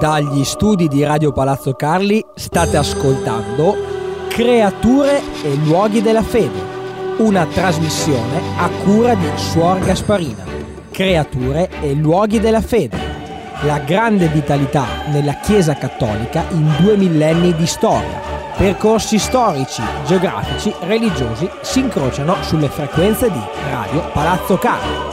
Dagli studi di Radio Palazzo Carli state ascoltando Creature e luoghi della fede, una trasmissione a cura di Suor Gasparina. Creature e luoghi della fede, la grande vitalità nella Chiesa Cattolica in 2 millenni di storia. Percorsi storici, geografici, religiosi si incrociano sulle frequenze di Radio Palazzo Carli.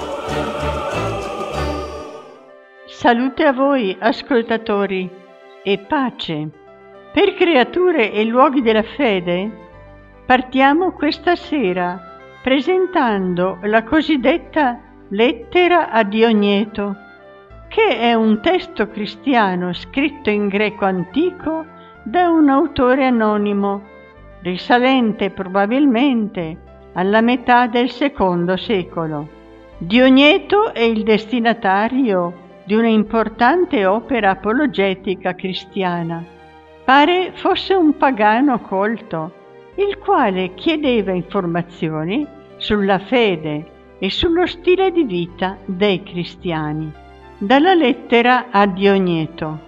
Salute a voi, ascoltatori, e pace. Per Creature e luoghi della fede partiamo questa sera presentando la cosiddetta Lettera a Diogneto, che è un testo cristiano scritto in greco antico da un autore anonimo, risalente probabilmente alla metà del II secolo. Diogneto è il destinatario di una importante opera apologetica cristiana. Pare fosse un pagano colto, il quale chiedeva informazioni sulla fede e sullo stile di vita dei cristiani. Dalla lettera a Diogneto.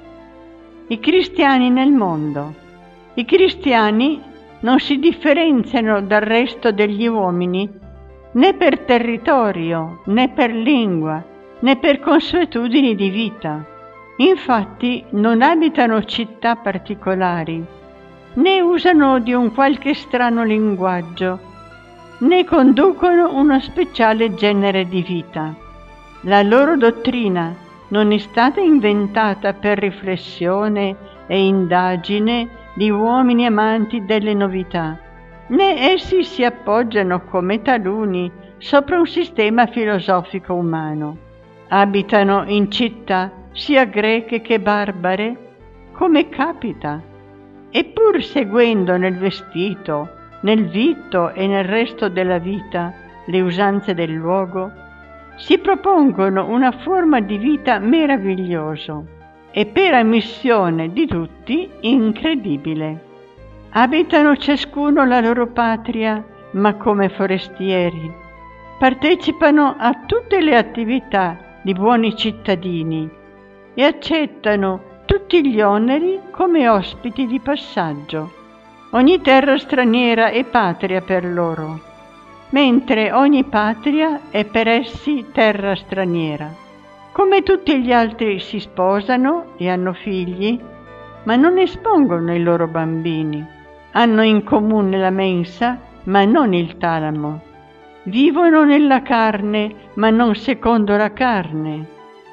I cristiani nel mondo. I cristiani non si differenziano dal resto degli uomini né per territorio, né per lingua, né per consuetudini di vita. Infatti non abitano città particolari, né usano di un qualche strano linguaggio, né conducono uno speciale genere di vita. La loro dottrina non è stata inventata per riflessione e indagine di uomini amanti delle novità, né essi si appoggiano come taluni sopra un sistema filosofico umano. Abitano in città sia greche che barbare, come capita, e pur seguendo nel vestito, nel vitto e nel resto della vita le usanze del luogo, si propongono una forma di vita meraviglioso e per ammissione di tutti incredibile. Abitano ciascuno la loro patria, ma come forestieri. Partecipano a tutte le attività di buoni cittadini e accettano tutti gli oneri come ospiti di passaggio. Ogni terra straniera è patria per loro, mentre ogni patria è per essi terra straniera. Come tutti gli altri si sposano e hanno figli, ma non espongono i loro bambini. Hanno in comune la mensa, ma non il talamo. Vivono nella carne, ma non secondo la carne.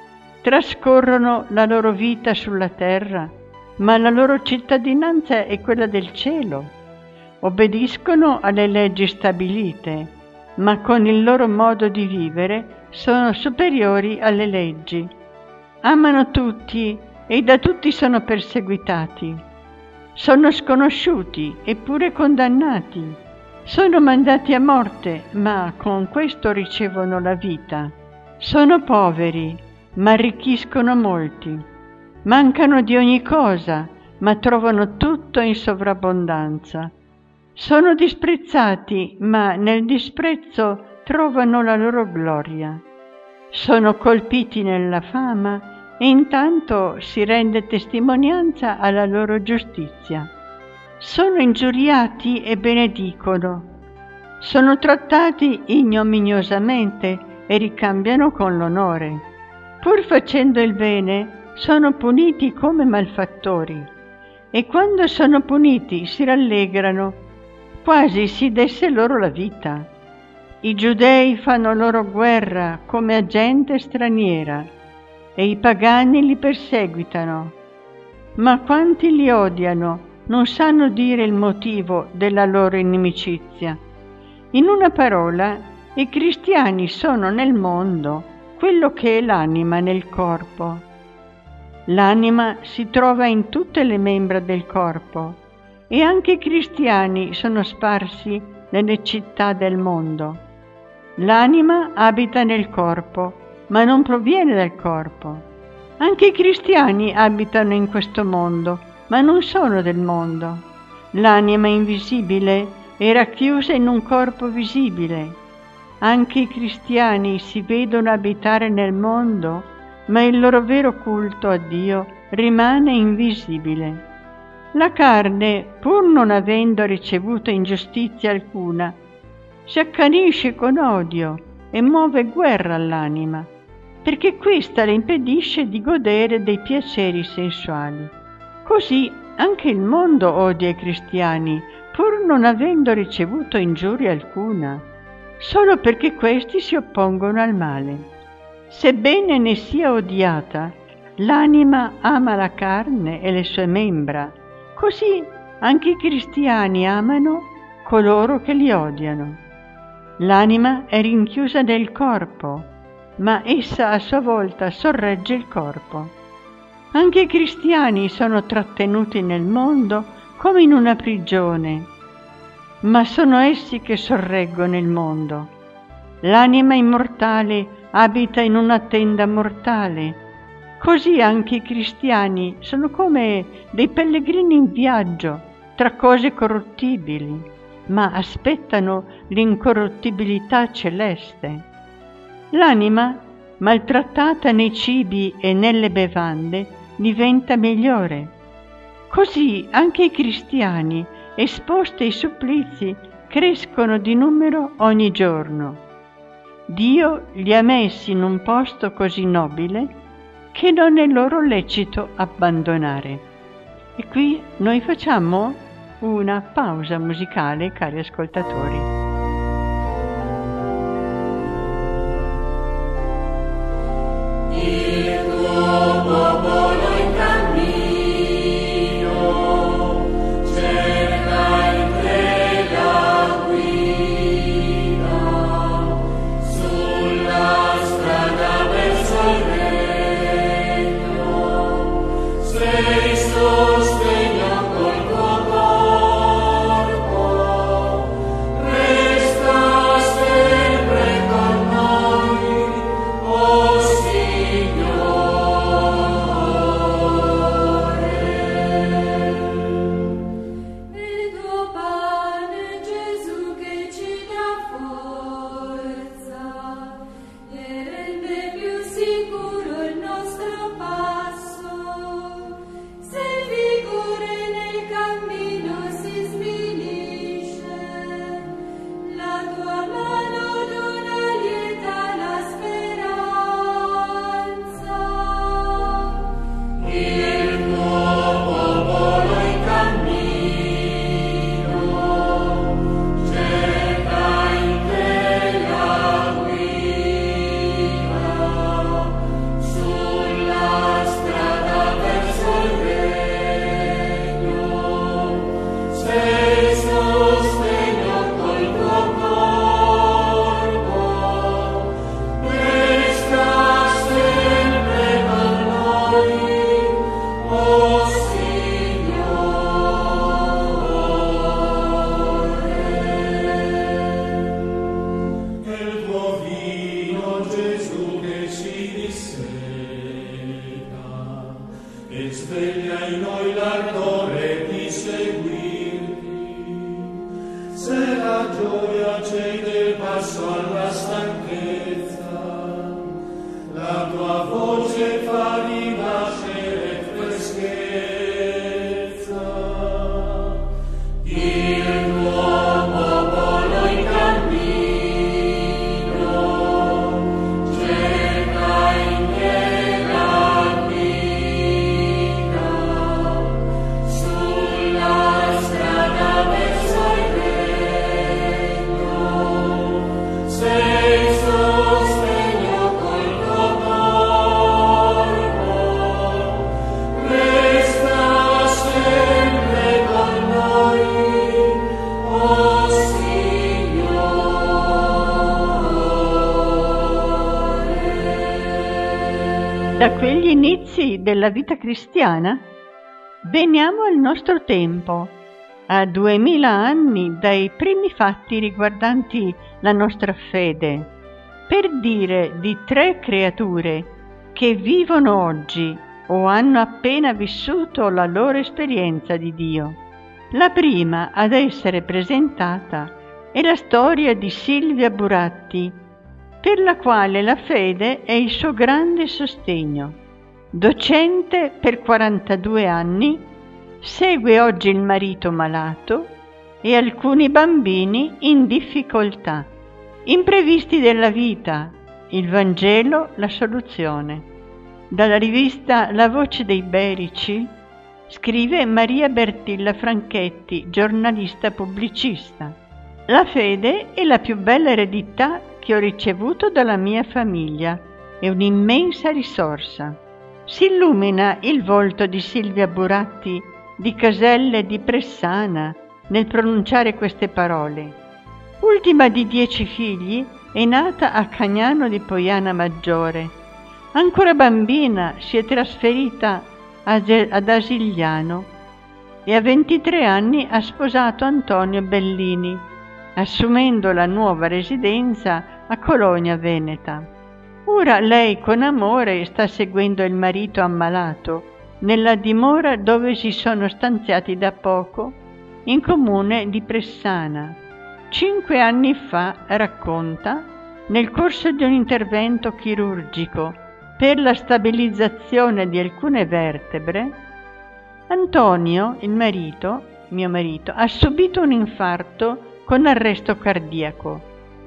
Trascorrono la loro vita sulla terra, ma la loro cittadinanza è quella del cielo. Obbediscono alle leggi stabilite, ma con il loro modo di vivere sono superiori alle leggi. Amano tutti e da tutti sono perseguitati. Sono sconosciuti eppure condannati. Sono mandati a morte, ma con questo ricevono la vita. Sono poveri, ma arricchiscono molti. Mancano di ogni cosa, ma trovano tutto in sovrabbondanza. Sono disprezzati, ma nel disprezzo trovano la loro gloria. Sono colpiti nella fama e intanto si rende testimonianza alla loro giustizia. Sono ingiuriati e benedicono. Sono trattati ignominiosamente e ricambiano con l'onore. Pur facendo il bene, sono puniti come malfattori. E quando sono puniti si rallegrano, quasi si desse loro la vita. I giudei fanno loro guerra come a gente straniera, e i pagani li perseguitano. Ma quanti li odiano non sanno dire il motivo della loro inimicizia. In una parola, i cristiani sono nel mondo quello che è l'anima nel corpo. L'anima si trova in tutte le membra del corpo e anche i cristiani sono sparsi nelle città del mondo. L'anima abita nel corpo, ma non proviene dal corpo. Anche i cristiani abitano in questo mondo, ma non sono del mondo. L'anima invisibile è racchiusa in un corpo visibile. Anche i cristiani si vedono abitare nel mondo, ma il loro vero culto a Dio rimane invisibile. La carne, pur non avendo ricevuto ingiustizia alcuna, si accanisce con odio e muove guerra all'anima, perché questa le impedisce di godere dei piaceri sensuali. Così anche il mondo odia i cristiani, pur non avendo ricevuto ingiuria alcuna, solo perché questi si oppongono al male. Sebbene ne sia odiata, l'anima ama la carne e le sue membra, così anche i cristiani amano coloro che li odiano. L'anima è rinchiusa nel corpo, ma essa a sua volta sorregge il corpo. Anche i cristiani sono trattenuti nel mondo come in una prigione, ma sono essi che sorreggono il mondo. L'anima immortale abita in una tenda mortale, così anche i cristiani sono come dei pellegrini in viaggio tra cose corruttibili, ma aspettano l'incorruttibilità celeste. L'anima, maltrattata nei cibi e nelle bevande, diventa migliore. Così anche i cristiani, esposti ai supplizi, crescono di numero ogni giorno. Dio li ha messi in un posto così nobile che non è loro lecito abbandonare. E qui noi facciamo una pausa musicale, cari ascoltatori. Da quegli inizi della vita cristiana veniamo al nostro tempo, a 2000 anni dai primi fatti riguardanti la nostra fede, per dire di 3 creature che vivono oggi o hanno appena vissuto la loro esperienza di Dio. La prima ad essere presentata è la storia di Silvia Buratti, per la quale la fede è il suo grande sostegno. docente per 42 anni, segue oggi il marito malato e alcuni bambini in difficoltà. Imprevisti della vita, il Vangelo, la soluzione. Dalla rivista La Voce dei Berici scrive Maria Bertilla Franchetti, giornalista pubblicista. La fede è la più bella eredità che ho ricevuto dalla mia famiglia, è un'immensa risorsa. Si illumina il volto di Silvia Buratti di Caselle di Pressana nel pronunciare queste parole. Ultima di 10 figli, è nata a Cagnano di Poiana Maggiore. Ancora bambina si è trasferita ad Asigliano e a 23 anni ha sposato Antonio Bellini, assumendo la nuova residenza a Colonia Veneta. Ora lei con amore sta seguendo il marito ammalato nella dimora dove si sono stanziati da poco, in comune di Pressana. 5 anni fa, racconta, nel corso di un intervento chirurgico per la stabilizzazione di alcune vertebre, Antonio, mio marito, ha subito un infarto con arresto cardiaco.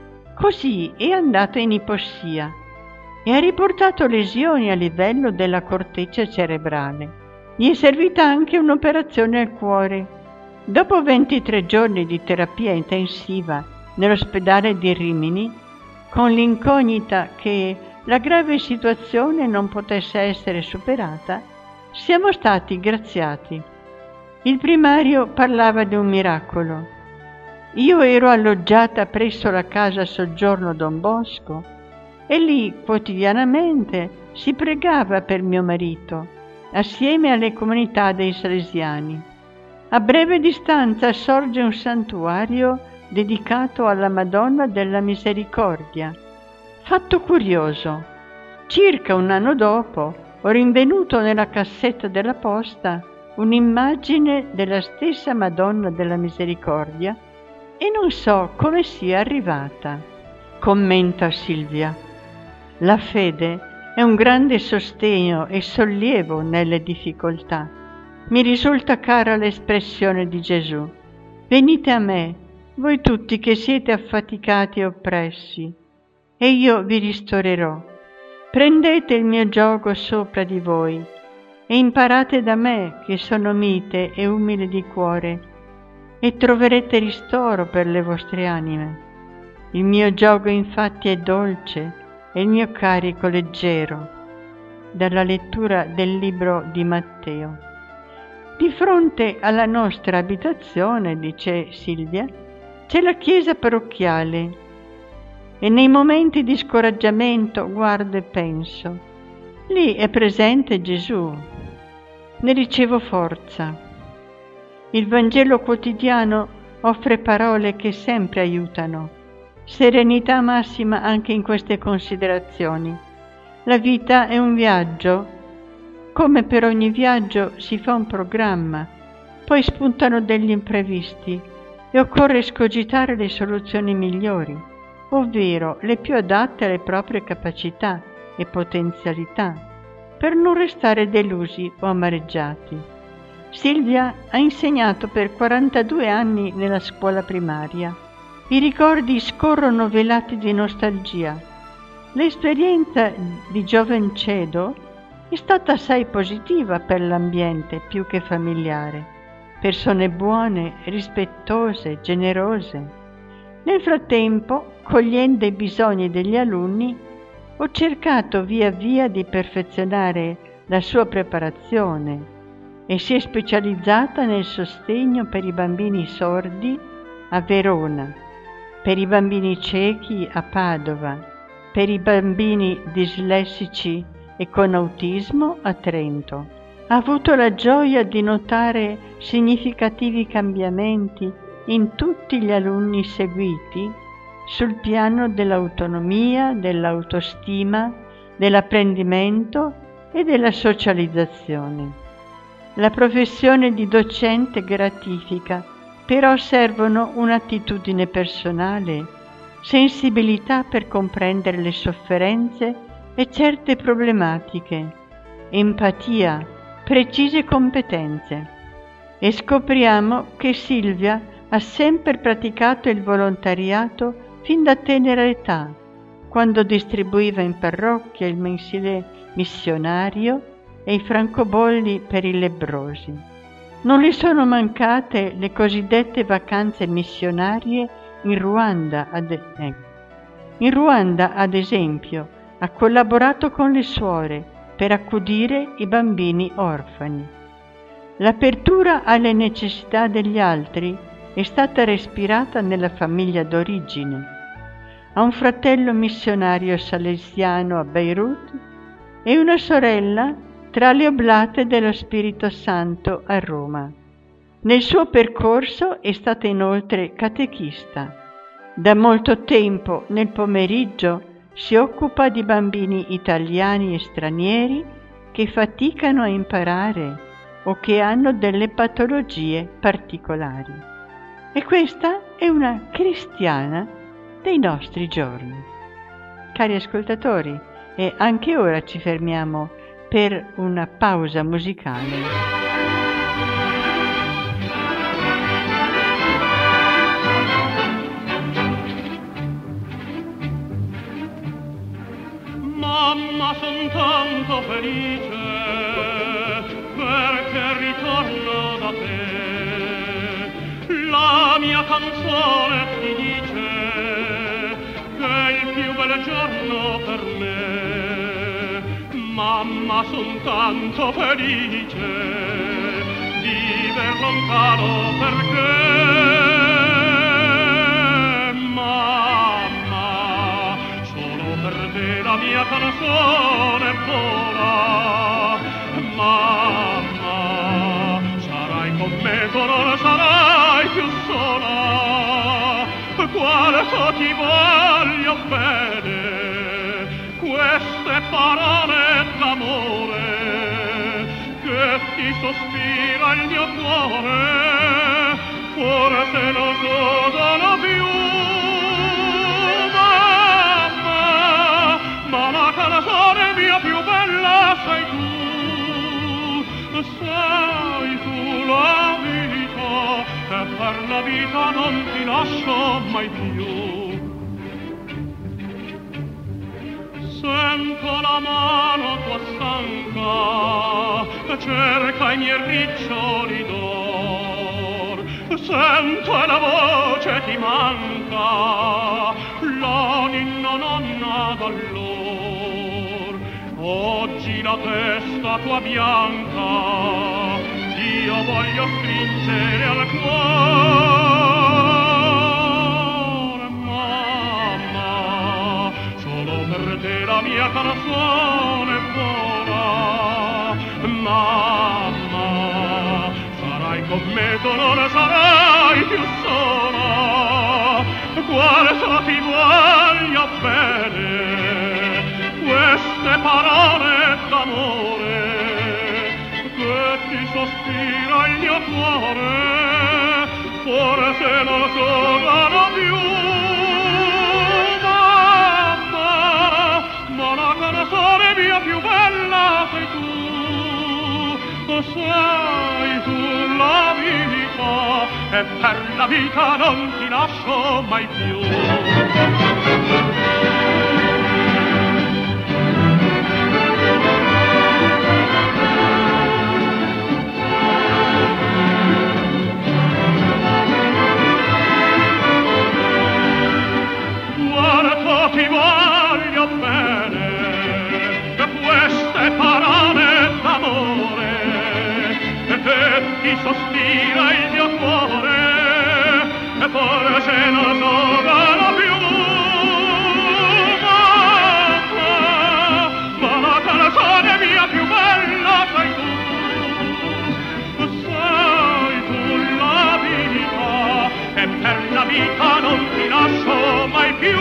Così è andato in ipossia e ha riportato lesioni a livello della corteccia cerebrale. Gli è servita anche un'operazione al cuore. Dopo 23 giorni di terapia intensiva nell'ospedale di Rimini, con l'incognita che la grave situazione non potesse essere superata, siamo stati graziati. Il primario parlava di un miracolo. Io ero alloggiata presso la casa soggiorno Don Bosco e lì quotidianamente si pregava per mio marito, assieme alle comunità dei salesiani. A breve distanza sorge un santuario dedicato alla Madonna della Misericordia. Fatto curioso, circa un anno dopo ho rinvenuto nella cassetta della posta un'immagine della stessa Madonna della Misericordia e non so come sia arrivata. Commenta Silvia. La fede è un grande sostegno e sollievo nelle difficoltà. Mi risulta cara l'espressione di Gesù. Venite a me, voi tutti che siete affaticati e oppressi, e io vi ristorerò. Prendete il mio giogo sopra di voi e imparate da me che sono mite e umile di cuore e troverete ristoro per le vostre anime. Il mio giogo infatti è dolce e il mio carico leggero. Dalla lettura del libro di Matteo. Di fronte alla nostra abitazione, dice Silvia, c'è la chiesa parrocchiale e nei momenti di scoraggiamento guardo e penso, lì è presente Gesù, ne ricevo forza. Il Vangelo quotidiano offre parole che sempre aiutano, serenità massima anche in queste considerazioni. La vita è un viaggio, come per ogni viaggio si fa un programma, poi spuntano degli imprevisti e occorre escogitare le soluzioni migliori, ovvero le più adatte alle proprie capacità e potenzialità, per non restare delusi o amareggiati. Silvia ha insegnato per 42 anni nella scuola primaria. I ricordi scorrono velati di nostalgia. L'esperienza di Giovencedo è stata assai positiva per l'ambiente più che familiare. Persone buone, rispettose, generose. Nel frattempo, cogliendo i bisogni degli alunni, ho cercato via via di perfezionare la sua preparazione e si è specializzata nel sostegno per i bambini sordi a Verona, per i bambini ciechi a Padova, per i bambini dislessici e con autismo a Trento. Ha avuto la gioia di notare significativi cambiamenti in tutti gli alunni seguiti sul piano dell'autonomia, dell'autostima, dell'apprendimento e della socializzazione. La professione di docente gratifica, però servono un'attitudine personale, sensibilità per comprendere le sofferenze e certe problematiche, empatia, precise competenze. E scopriamo che Silvia ha sempre praticato il volontariato fin da tenera età, quando distribuiva in parrocchia il mensile missionario e i francobolli per i lebbrosi. Non le sono mancate le cosiddette vacanze missionarie in Ruanda, ad esempio, ha collaborato con le suore per accudire i bambini orfani. L'apertura alle necessità degli altri è stata respirata nella famiglia d'origine. Ha un fratello missionario salesiano a Beirut e una sorella tra le oblate dello Spirito Santo a Roma. Nel suo percorso è stata inoltre catechista. Da molto tempo nel pomeriggio si occupa di bambini italiani e stranieri che faticano a imparare o che hanno delle patologie particolari. E questa è una cristiana dei nostri giorni. Cari ascoltatori, e anche ora ci fermiamo per una pausa musicale. Mamma, son tanto felice perché ritorno da te. La mia canzone ti dice che è il più bel giorno per me. Mamma, son tanto felice di viver lontano perché la mia canzone vola. Mamma, sarai con me, tu non sarai più sola. Quanto ti voglio bene, queste parole d'amore che ti sospira il mio cuore, forse non sono più. Ma la canzone mia più bella sei tu la vita, e per la vita non ti lascio mai più. Sento la mano tua stanca, cerca i miei riccioli d'or, sento la voce ti manca, la ninna nonna d'allora. Oggi la testa tua bianca io voglio stringere al cuore. Mamma, solo per te la mia canzone vola. Mamma, sarai con me, tu non sarai più sola. Quanto ti voglio bene, queste parole d'amore che ti sospira il mio cuore, forse non sono più. Mamma, ma la canzone mia più bella sei tu la vita, e per la vita non ti lascio mai più. Ti voglio bene, queste parole d'amore che ti sospira il mio cuore, e forse non sono più. Ma la canzone mia più bella sei tu la vita, e per la vita non ti lascio mai più.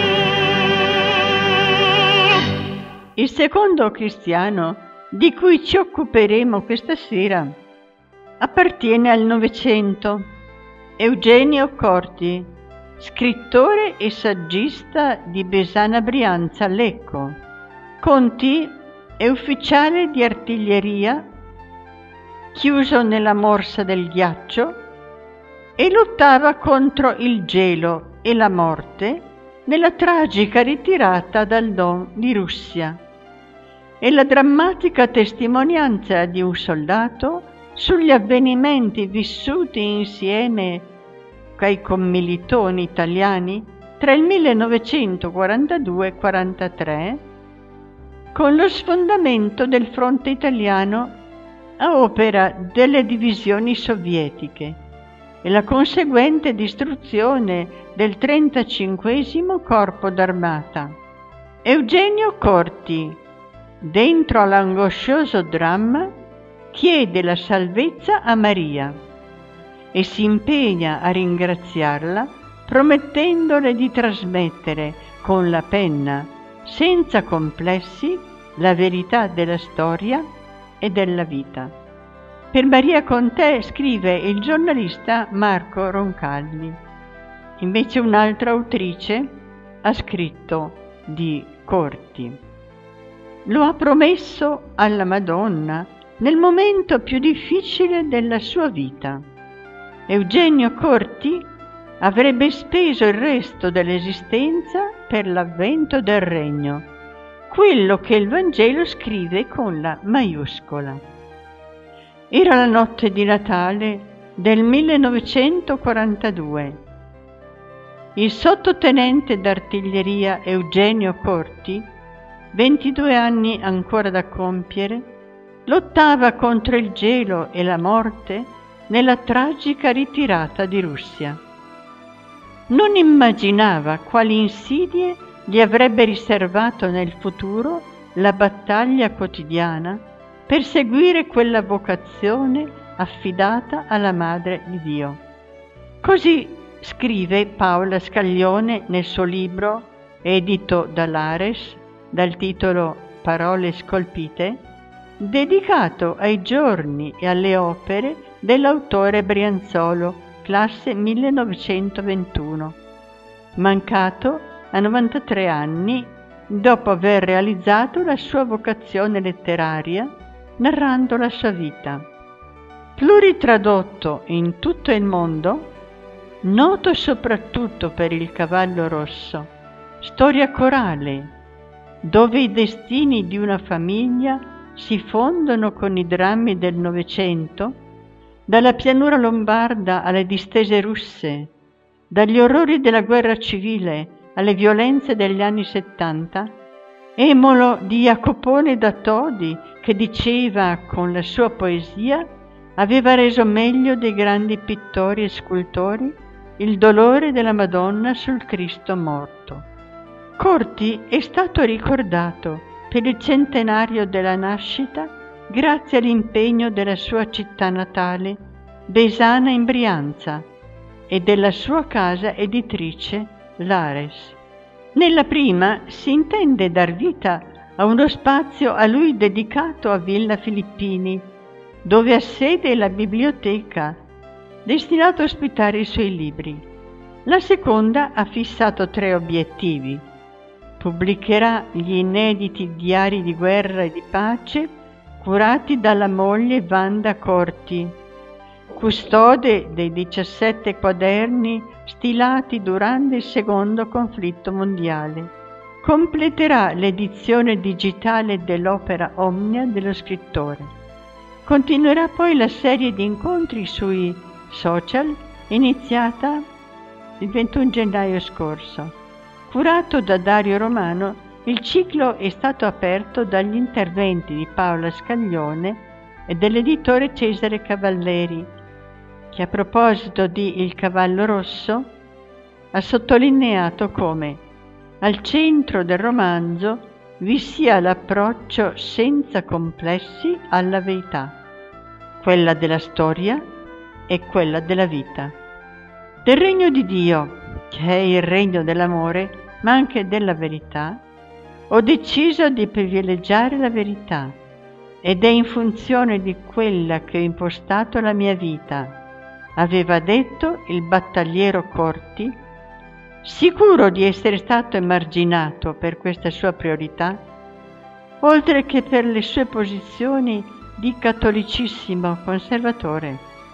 Il secondo cristiano di cui ci occuperemo questa sera appartiene al Novecento. Eugenio Corti, scrittore e saggista di Besana Brianza, Lecco. Conti è ufficiale di artiglieria, chiuso nella morsa del ghiaccio, e lottava contro il gelo e la morte nella tragica ritirata dal Don di Russia. È la drammatica testimonianza di un soldato sugli avvenimenti vissuti insieme ai commilitoni italiani tra il 1942 e 1943, con lo sfondamento del fronte italiano a opera delle divisioni sovietiche e la conseguente distruzione del 35° Corpo d'Armata. Eugenio Corti, dentro all'angoscioso dramma, chiede la salvezza a Maria e si impegna a ringraziarla, promettendole di trasmettere con la penna, senza complessi, la verità della storia e della vita. Per Maria Conté scrive il giornalista Marco Roncalli. Invece un'altra autrice ha scritto di Corti: lo ha promesso alla Madonna nel momento più difficile della sua vita. Eugenio Corti avrebbe speso il resto dell'esistenza per l'avvento del regno, quello che il Vangelo scrive con la maiuscola. Era la notte di Natale del 1942. Il sottotenente d'artiglieria Eugenio Corti, 22 anni ancora da compiere, lottava contro il gelo e la morte nella tragica ritirata di Russia. Non immaginava quali insidie gli avrebbe riservato nel futuro la battaglia quotidiana per seguire quella vocazione affidata alla Madre di Dio. Così scrive Paola Scaglione nel suo libro, edito dall'Ares, dal titolo Parole scolpite, dedicato ai giorni e alle opere dell'autore Brianzolo, classe 1921, mancato a 93 anni dopo aver realizzato la sua vocazione letteraria narrando la sua vita. Pluritradotto in tutto il mondo, noto soprattutto per Il cavallo rosso, storia corale, dove i destini di una famiglia si fondono con i drammi del Novecento, dalla pianura lombarda alle distese russe, dagli orrori della guerra civile alle violenze degli anni 70, emolo di Jacopone da Todi, che diceva con la sua poesia aveva reso meglio dei grandi pittori e scultori il dolore della Madonna sul Cristo morto. Corti è stato ricordato per il centenario della nascita grazie all'impegno della sua città natale, Besana in Brianza, e della sua casa editrice, l'Ares. Nella prima si intende dar vita a uno spazio a lui dedicato a Villa Filippini, dove ha sede la biblioteca, destinato a ospitare i suoi libri. La seconda ha fissato 3 obiettivi. Pubblicherà gli inediti diari di guerra e di pace curati dalla moglie Wanda Corti, custode dei 17 quaderni stilati durante il secondo conflitto mondiale. Completerà l'edizione digitale dell'opera Omnia dello scrittore. Continuerà poi la serie di incontri sui social iniziata il 21 gennaio scorso. Curato da Dario Romano, il ciclo è stato aperto dagli interventi di Paola Scaglione e dell'editore Cesare Cavalleri, che a proposito di Il cavallo rosso ha sottolineato come al centro del romanzo vi sia l'approccio senza complessi alla verità, quella della storia e quella della vita. Del regno di Dio, che è il regno dell'amore, ma anche della verità, ho deciso di privilegiare la verità ed è in funzione di quella che ho impostato la mia vita, aveva detto il battagliero Corti, sicuro di essere stato emarginato per questa sua priorità, oltre che per le sue posizioni di cattolicissimo conservatore,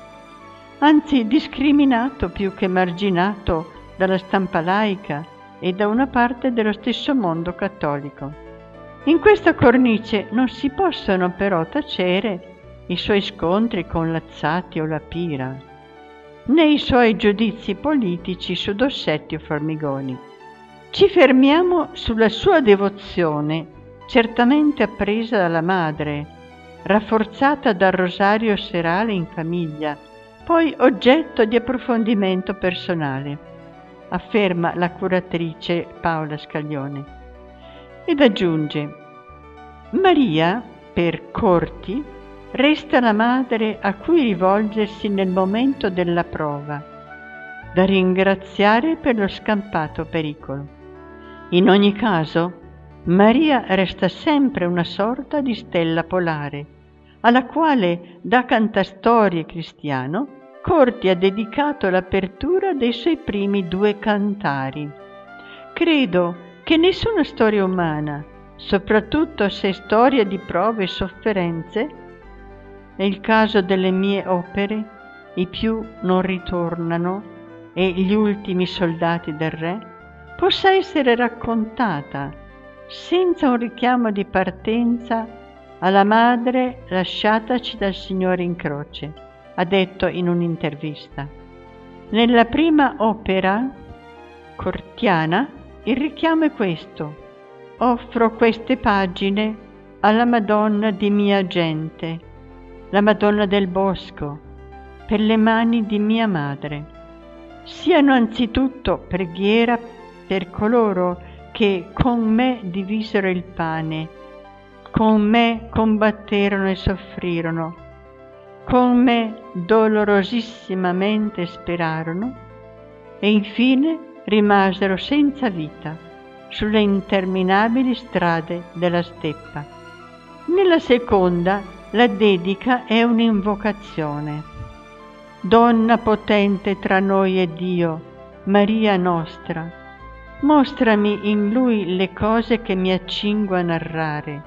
anzi discriminato più che marginato dalla stampa laica e da una parte dello stesso mondo cattolico. In questa cornice non si possono però tacere i suoi scontri con Lazzati o La Pira, né i suoi giudizi politici su Dossetti o Formigoni. Ci fermiamo sulla sua devozione, certamente appresa dalla madre, rafforzata dal rosario serale in famiglia, poi oggetto di approfondimento personale, afferma la curatrice Paola Scaglione. Ed aggiunge: Maria, per Corti, resta la madre a cui rivolgersi nel momento della prova, da ringraziare per lo scampato pericolo. In ogni caso, Maria resta sempre una sorta di stella polare, alla quale, da cantastorie cristiano, Corti ha dedicato l'apertura dei suoi primi 2 cantari. Credo che nessuna storia umana, soprattutto se è storia di prove e sofferenze, nel caso delle mie opere, I più non ritornano e Gli ultimi soldati del re, possa essere raccontata senza un richiamo di partenza alla madre lasciataci dal Signore in croce, ha detto in un'intervista. Nella prima opera cortiana il richiamo è questo: offro queste pagine alla Madonna di mia gente, la Madonna del Bosco, per le mani di mia madre. Siano anzitutto preghiera per coloro che con me divisero il pane, con me combatterono e soffrirono, con me dolorosissimamente sperarono e infine rimasero senza vita sulle interminabili strade della steppa. Nella seconda la dedica è un'invocazione. Donna potente tra noi e Dio, Maria nostra, mostrami in Lui le cose che mi accingo a narrare,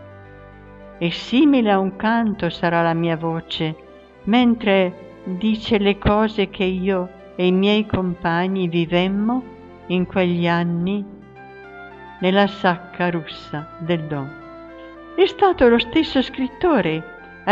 e simile a un canto sarà la mia voce, mentre dice le cose che io e i miei compagni vivemmo in quegli anni nella sacca russa del Don. È stato lo stesso scrittore a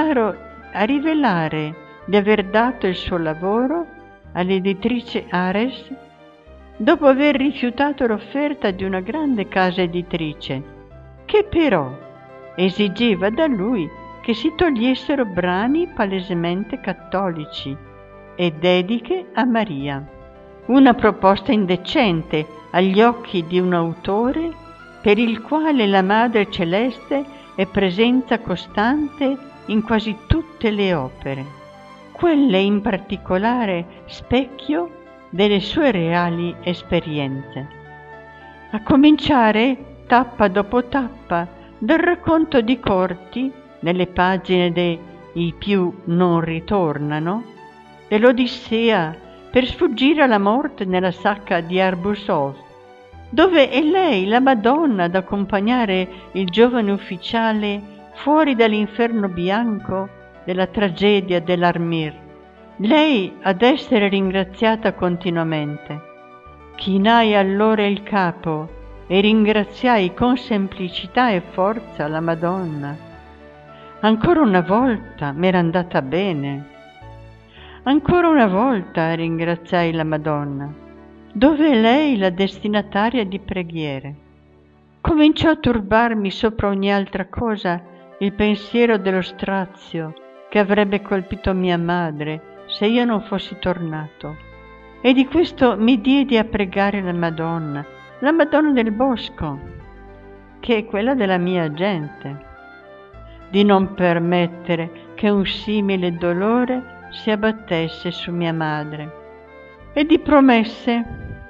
rivelare di aver dato il suo lavoro all'editrice Ares dopo aver rifiutato l'offerta di una grande casa editrice, che però esigeva da lui che si togliessero brani palesemente cattolici e dediche a Maria. Una proposta indecente agli occhi di un autore per il quale la Madre Celeste è presenza costante in quasi tutte le opere, quelle in particolare specchio delle sue reali esperienze. A cominciare, tappa dopo tappa, dal racconto di Corti, nelle pagine dei I più non ritornano, dell'Odissea per sfuggire alla morte nella sacca di Arbusov, dove è lei, la Madonna, ad accompagnare il giovane ufficiale fuori dall'inferno bianco della tragedia dell'Armir, lei ad essere ringraziata continuamente. Chinai allora il capo e ringraziai con semplicità e forza la Madonna. Ancora una volta m'era andata bene. Ancora una volta ringraziai la Madonna, dove è lei la destinataria di preghiere. Cominciò a turbarmi sopra ogni altra cosa il pensiero dello strazio che avrebbe colpito mia madre se io non fossi tornato, e di questo mi diedi a pregare la Madonna del Bosco, che è quella della mia gente, di non permettere che un simile dolore si abbattesse su mia madre. E di promesse.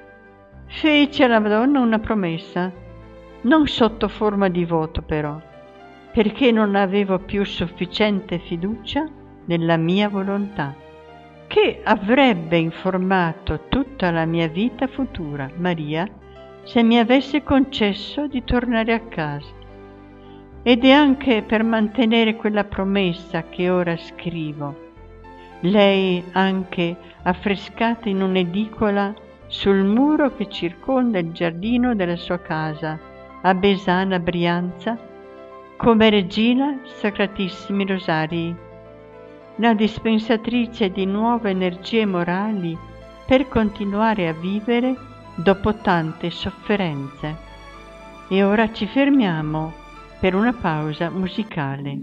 Fece alla Madonna una promessa, non sotto forma di voto però, perché non avevo più sufficiente fiducia nella mia volontà, che avrebbe informato tutta la mia vita futura, Maria, se mi avesse concesso di tornare a casa. ed è anche per mantenere quella promessa che ora scrivo. Lei anche affrescata in un'edicola sul muro che circonda il giardino della sua casa a Besana, Brianza, come regina Sacratissimi Rosarii, la dispensatrice di nuove energie morali per continuare a vivere dopo tante sofferenze. E ora ci fermiamo per una pausa musicale.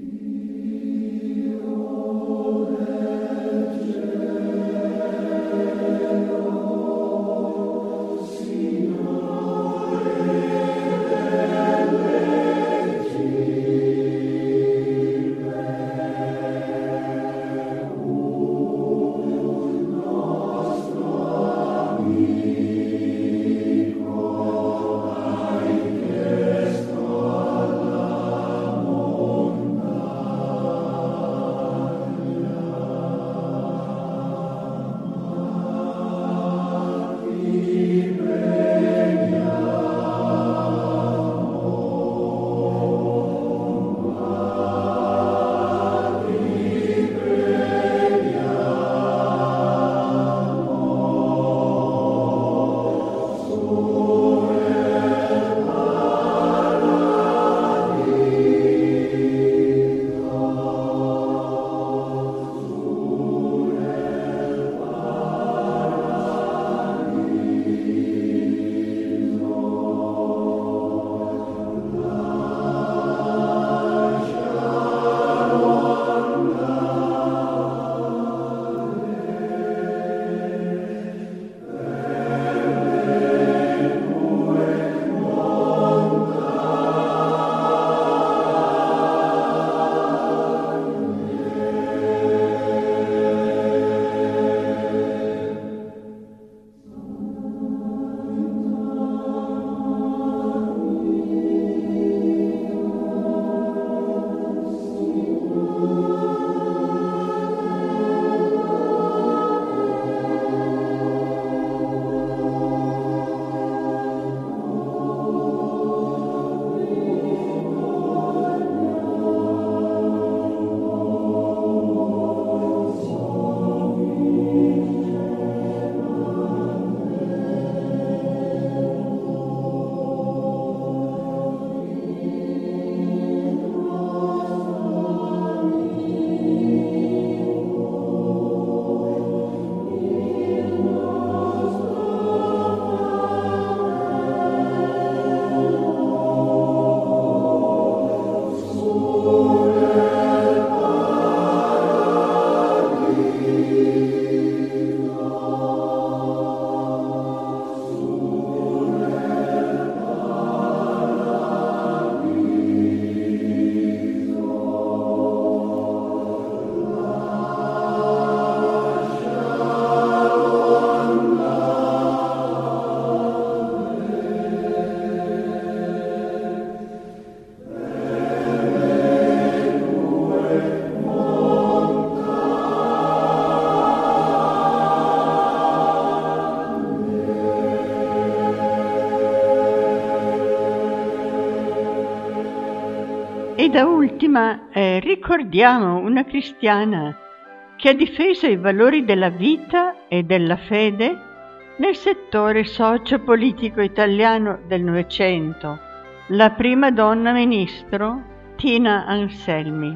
E da ultima ricordiamo una cristiana che ha difeso i valori della vita e della fede nel settore socio-politico italiano del Novecento, la prima donna ministro Tina Anselmi.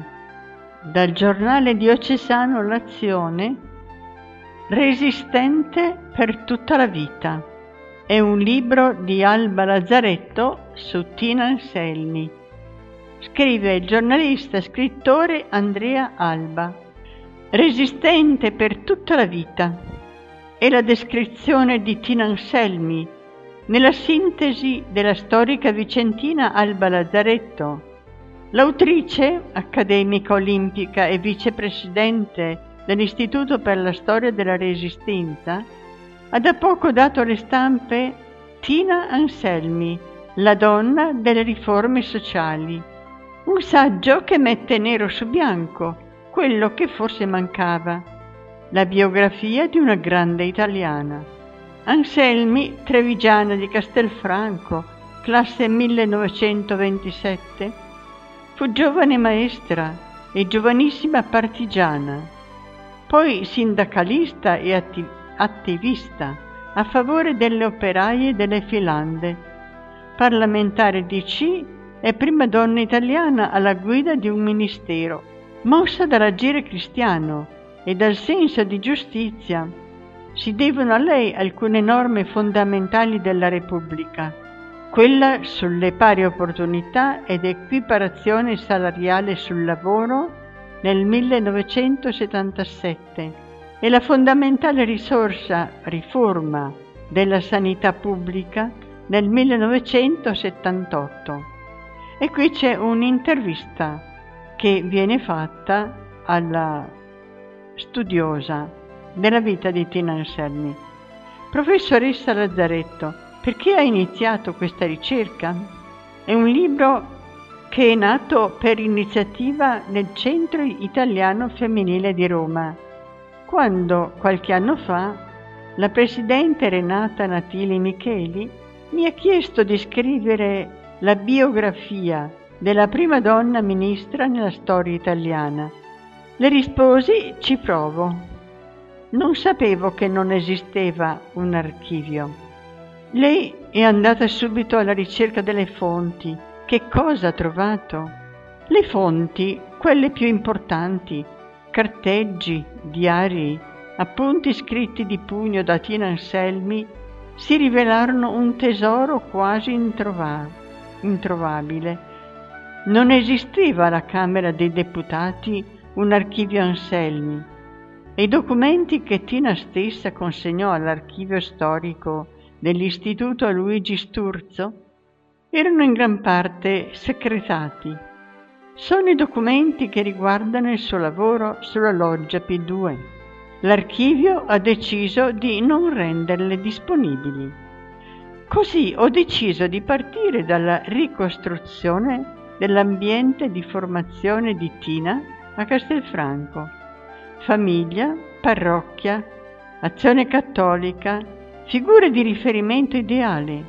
Dal giornale diocesano L'Azione, Resistente per tutta la vita. È un libro di Alba Lazzaretto su Tina Anselmi. Scrive il giornalista scrittore Andrea Alba. Resistente per tutta la vita è la descrizione di Tina Anselmi nella sintesi della storica vicentina Alba Lazzaretto. L'autrice, accademica olimpica e vicepresidente dell'Istituto per la Storia della Resistenza, ha da poco dato alle stampe Tina Anselmi, la donna delle riforme sociali. Un saggio che mette nero su bianco quello che forse mancava, la biografia di una grande italiana. Anselmi, trevigiana di Castelfranco, classe 1927, Fu giovane maestra e giovanissima partigiana, poi sindacalista e attivista a favore delle operaie delle filande, parlamentare DC e prima donna italiana alla guida di un ministero. Mossa dall'agire cristiano e dal senso di giustizia, si devono a lei alcune norme fondamentali della Repubblica, quella sulle pari opportunità ed equiparazione salariale sul lavoro nel 1977 e la fondamentale riforma della sanità pubblica nel 1978. E qui c'è un'intervista che viene fatta alla studiosa della vita di Tina Anselmi. Professoressa Lazzaretto, perché ha iniziato questa ricerca? È un libro che è nato per iniziativa nel Centro Italiano Femminile di Roma, quando qualche anno fa la presidente Renata Natili Micheli mi ha chiesto di scrivere la biografia della prima donna ministra nella storia italiana. Le risposi: ci provo. Non sapevo che non esisteva un archivio. Lei è andata subito alla ricerca delle fonti. Che cosa ha trovato? Le fonti, quelle più importanti, carteggi, diari, appunti scritti di pugno da Tina Anselmi, si rivelarono un tesoro quasi introvabile. Non esisteva alla Camera dei Deputati un archivio Anselmi e i documenti che Tina stessa consegnò all'archivio storico dell'Istituto Luigi Sturzo erano in gran parte segretati. Sono i documenti che riguardano il suo lavoro sulla loggia P2. L'archivio ha deciso di non renderle disponibili. Così ho deciso di partire dalla ricostruzione dell'ambiente di formazione di Tina a Castelfranco. Famiglia, parrocchia, azione cattolica, figure di riferimento ideali,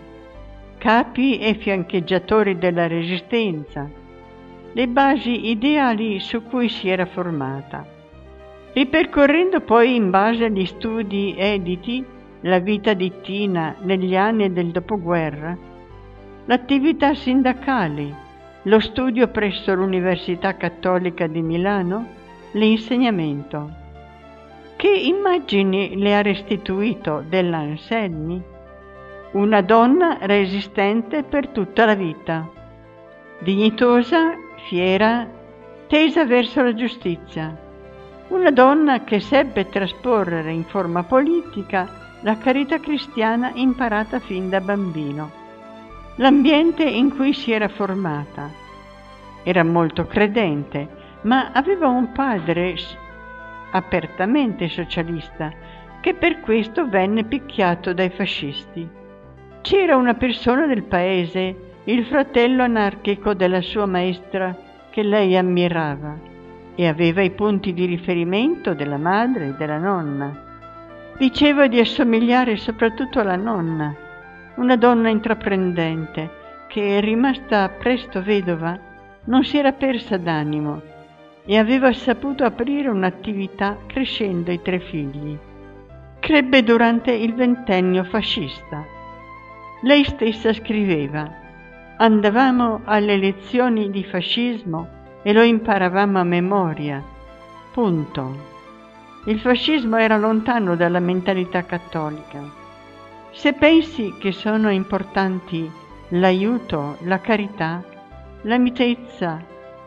capi e fiancheggiatori della Resistenza, le basi ideali su cui si era formata. Ripercorrendo poi in base agli studi editi la vita di Tina negli anni del dopoguerra, l'attività sindacale, lo studio presso l'Università Cattolica di Milano, l'insegnamento. Che immagini le ha restituito della Anselmi? Una donna resistente per tutta la vita, dignitosa, fiera, tesa verso la giustizia. Una donna che seppe trasporre in forma politica la carità cristiana imparata fin da bambino. L'ambiente in cui si era formata. Era molto credente, ma aveva un padre apertamente socialista, che per questo venne picchiato dai fascisti. C'era una persona del paese, il fratello anarchico della sua maestra, che lei ammirava, e aveva i punti di riferimento della madre e della nonna. Diceva di assomigliare soprattutto alla nonna, una donna intraprendente, che, rimasta presto vedova, non si era persa d'animo e aveva saputo aprire un'attività crescendo i 3 figli. Crebbe durante il ventennio fascista. Lei stessa scriveva: andavamo alle lezioni di fascismo e lo imparavamo a memoria. Punto. Il fascismo era lontano dalla mentalità cattolica. Se pensi che sono importanti l'aiuto, la carità, la mitezza,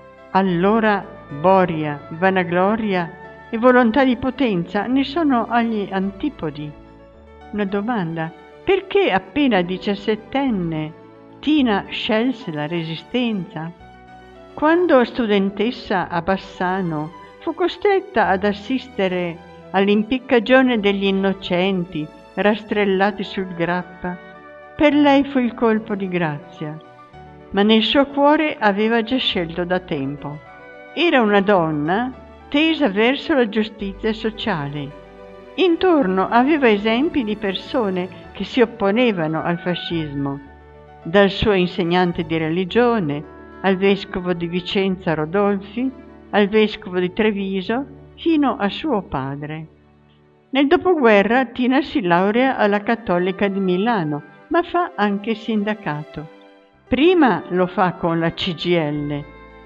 allora boria, vanagloria e volontà di potenza ne sono agli antipodi. Una domanda: perché appena 17enne Tina scelse la Resistenza? Quando studentessa a Bassano fu costretta ad assistere all'impiccagione degli innocenti rastrellati sul Grappa, per lei fu il colpo di grazia, ma nel suo cuore aveva già scelto da tempo. Era una donna tesa verso la giustizia sociale. Intorno aveva esempi di persone che si opponevano al fascismo, dal suo insegnante di religione al vescovo di Vicenza Rodolfi, al vescovo di Treviso, fino a suo padre. Nel dopoguerra Tina si laurea alla Cattolica di Milano, ma fa anche sindacato. Prima lo fa con la CGIL,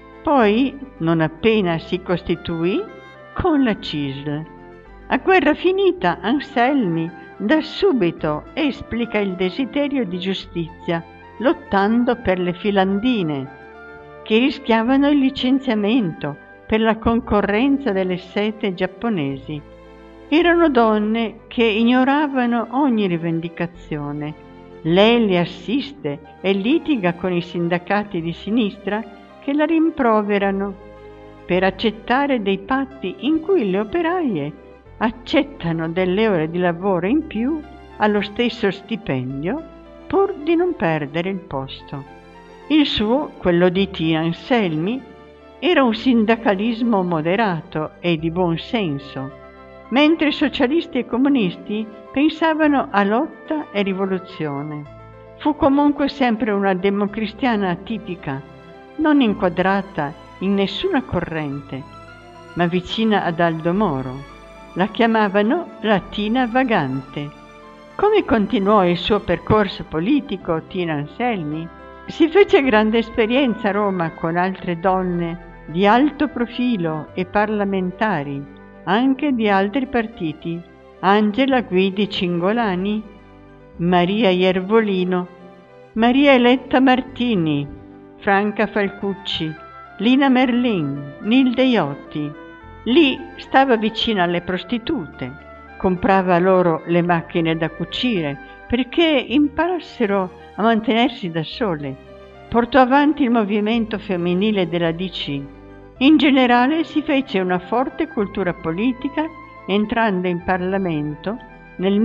poi, non appena si costituì, con la CISL. A guerra finita, Anselmi da subito esplica il desiderio di giustizia, lottando per le filandine, che rischiavano il licenziamento per la concorrenza delle sete giapponesi. Erano donne che ignoravano ogni rivendicazione. Lei le assiste e litiga con i sindacati di sinistra che la rimproverano per accettare dei patti in cui le operaie accettano delle ore di lavoro in più allo stesso stipendio pur di non perdere il posto. Il suo, quello di Tina Anselmi, era un sindacalismo moderato e di buon senso, mentre socialisti e comunisti pensavano a lotta e rivoluzione. Fu comunque sempre una democristiana tipica, non inquadrata in nessuna corrente, ma vicina ad Aldo Moro. La chiamavano la Tina vagante. Come continuò il suo percorso politico Tina Anselmi? Si fece grande esperienza a Roma con altre donne di alto profilo e parlamentari, anche di altri partiti: Angela Guidi Cingolani, Maria Iervolino, Maria Eletta Martini, Franca Falcucci, Lina Merlin, Nilde Iotti. Lì stava vicina alle prostitute, comprava loro le macchine da cucire perché imparassero a mantenersi da sole. Portò avanti il movimento femminile della DC. In generale si fece una forte cultura politica, entrando in Parlamento nel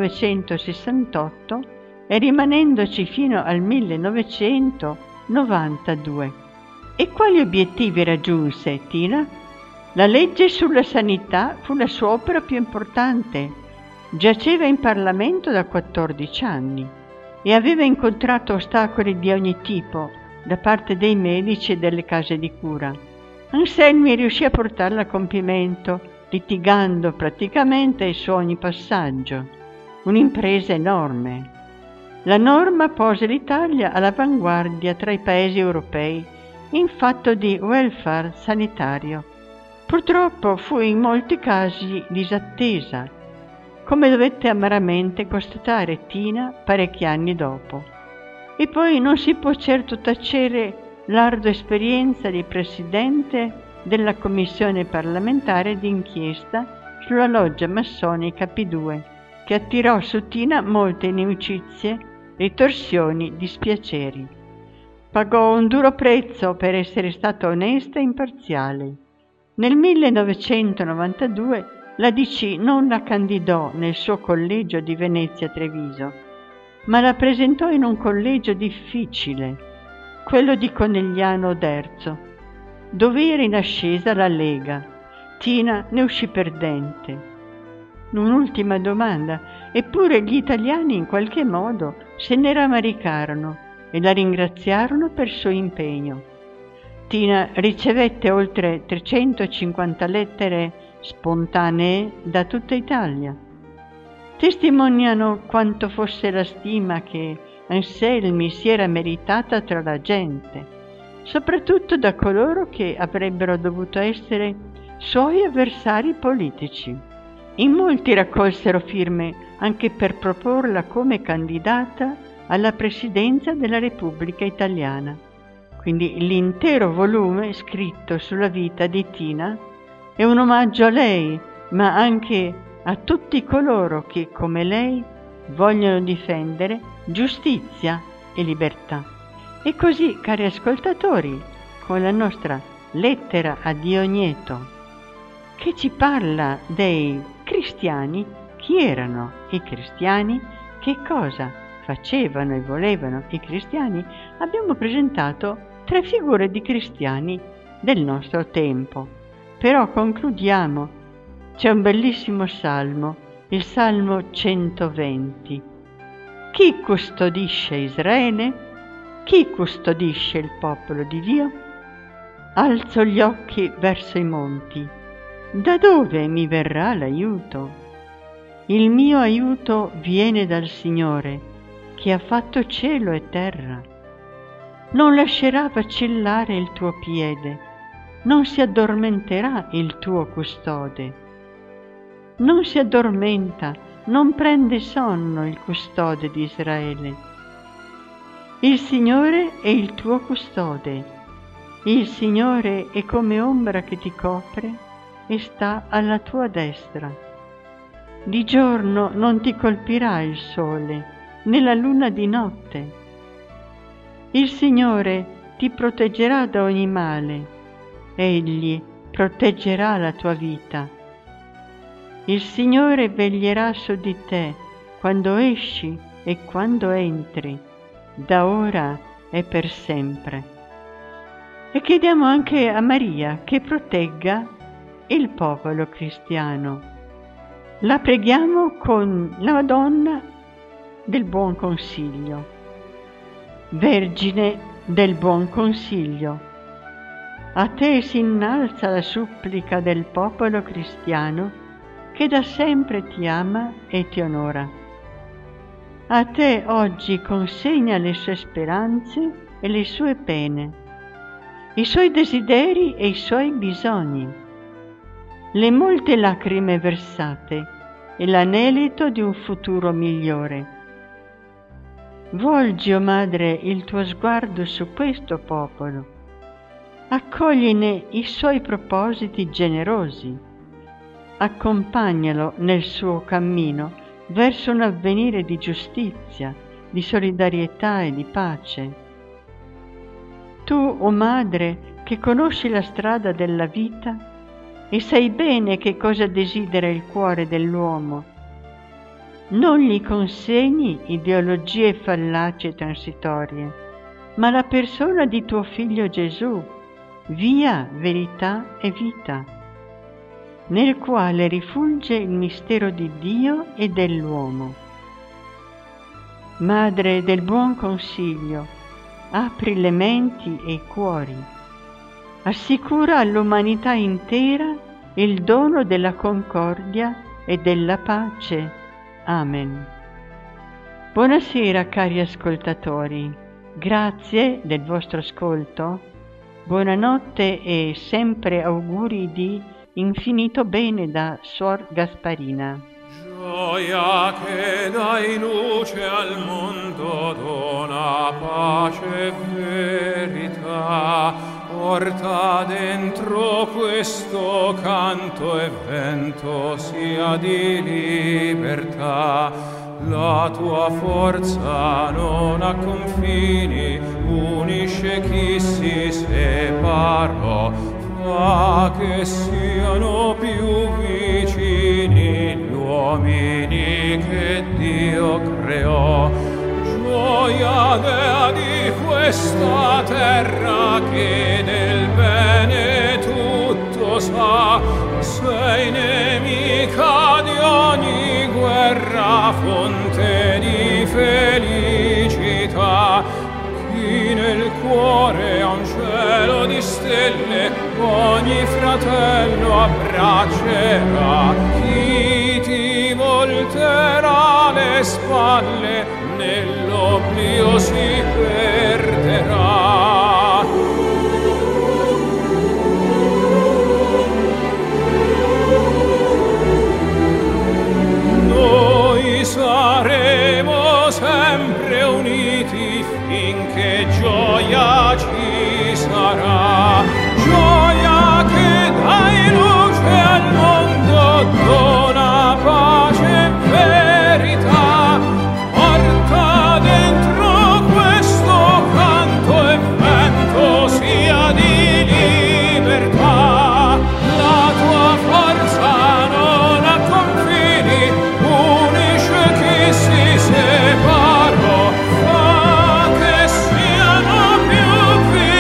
1968 e rimanendoci fino al 1992. E quali obiettivi raggiunse Tina? La legge sulla sanità fu la sua opera più importante. Giaceva in Parlamento da 14 anni e aveva incontrato ostacoli di ogni tipo da parte dei medici e delle case di cura. Anselmi riuscì a portarla a compimento, litigando praticamente su ogni passaggio. Un'impresa enorme. La norma pose l'Italia all'avanguardia tra i paesi europei in fatto di welfare sanitario. Purtroppo fu in molti casi disattesa, come dovette amaramente constatare Tina parecchi anni dopo. E poi non si può certo tacere l'ardua esperienza di presidente della commissione parlamentare d'inchiesta sulla loggia massonica P2, che attirò su Tina molte inimicizie, ritorsioni, dispiaceri. Pagò un duro prezzo per essere stata onesta e imparziale. Nel 1992 la DC non la candidò nel suo collegio di Venezia Treviso, ma la presentò in un collegio difficile, quello di Conegliano d'Erzo, dove era in ascesa la Lega. Tina ne uscì perdente. Un'ultima domanda: eppure gli italiani in qualche modo se ne rammaricarono e la ringraziarono per il suo impegno. Tina ricevette oltre 350 lettere spontanee da tutta Italia. Testimoniano quanto fosse la stima che Anselmi si era meritata tra la gente, soprattutto da coloro che avrebbero dovuto essere suoi avversari politici. In molti raccolsero firme anche per proporla come candidata alla presidenza della Repubblica Italiana. Quindi l'intero volume scritto sulla vita di Tina è un omaggio a lei, ma anche a tutti coloro che, come lei, vogliono difendere giustizia e libertà. E così, cari ascoltatori, con la nostra lettera a Diogneto, che ci parla dei cristiani, chi erano i cristiani, che cosa facevano e volevano i cristiani, abbiamo presentato 3 figure di cristiani del nostro tempo. Però concludiamo. C'è un bellissimo salmo, il Salmo 120. Chi custodisce Israele? chi custodisce il popolo di Dio? Alzo gli occhi verso i monti. Da dove mi verrà l'aiuto? Il mio aiuto viene dal Signore, che ha fatto cielo e terra. Non lascerà vacillare il tuo piede, non si addormenterà il tuo custode. Non si addormenta, non prende sonno il custode di Israele. Il Signore è il tuo custode. Il Signore è come ombra che ti copre e sta alla tua destra. Di giorno non ti colpirà il sole, né la luna di notte. Il Signore ti proteggerà da ogni male. Egli proteggerà la tua vita. Il Signore veglierà su di te quando esci e quando entri, da ora e per sempre. E chiediamo anche a Maria che protegga il popolo cristiano. La preghiamo con la Madonna del Buon Consiglio. Vergine del Buon Consiglio, a te si innalza la supplica del popolo cristiano che da sempre ti ama e ti onora. A te oggi consegna le sue speranze e le sue pene, i suoi desideri e i suoi bisogni, le molte lacrime versate e l'anelito di un futuro migliore. Volgi, o Madre, il tuo sguardo su questo popolo, accogline i suoi propositi generosi, accompagnalo nel suo cammino verso un avvenire di giustizia, di solidarietà e di pace. Tu, o Madre, che conosci la strada della vita e sai bene che cosa desidera il cuore dell'uomo, non gli consegni ideologie fallaci e transitorie, ma la persona di tuo Figlio Gesù, via, verità e vita, nel quale rifulge il mistero di Dio e dell'uomo. Madre del Buon Consiglio, apri le menti e i cuori, assicura all'umanità intera il dono della concordia e della pace. Amen. Buonasera cari ascoltatori, grazie del vostro ascolto, buonanotte e sempre auguri di infinito bene da Suor Gasparina. Gioia che dai luce al mondo, dona pace e verità, porta dentro questo canto e vento sia di libertà. La tua forza non ha confini, unisce chi si separò, fa che siano più vicini gli uomini che Dio creò. Gioia dea di questa terra che del bene tutto sa, sei nemica di ogni guerra, fonte di felicità. Chi nel cuore ha un cielo di stelle, ogni fratello abbraccerà. Chi ti volterà le spalle, nell'oblio si perderà. Noi saremo sempre uniti finché gioia ci sarà. Gioia che dai luce al mondo, dona pace e verità, porta dentro questo canto e vento sia di libertà. La tua forza non ha confini, unisce chi si separò, fa che siano più vicini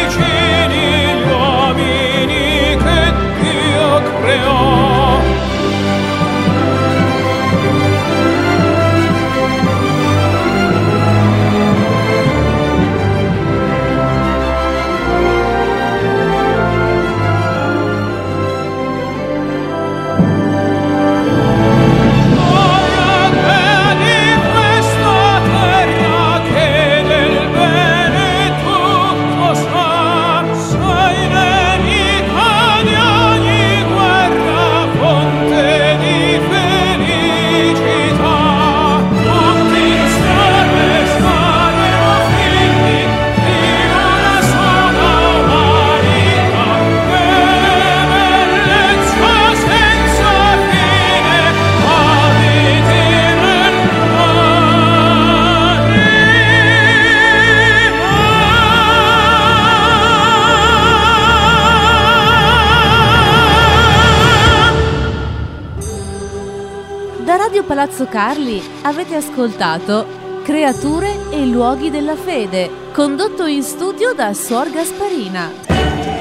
Palazzo Carli avete ascoltato Creature e luoghi della fede, condotto in studio da Suor Gasparina.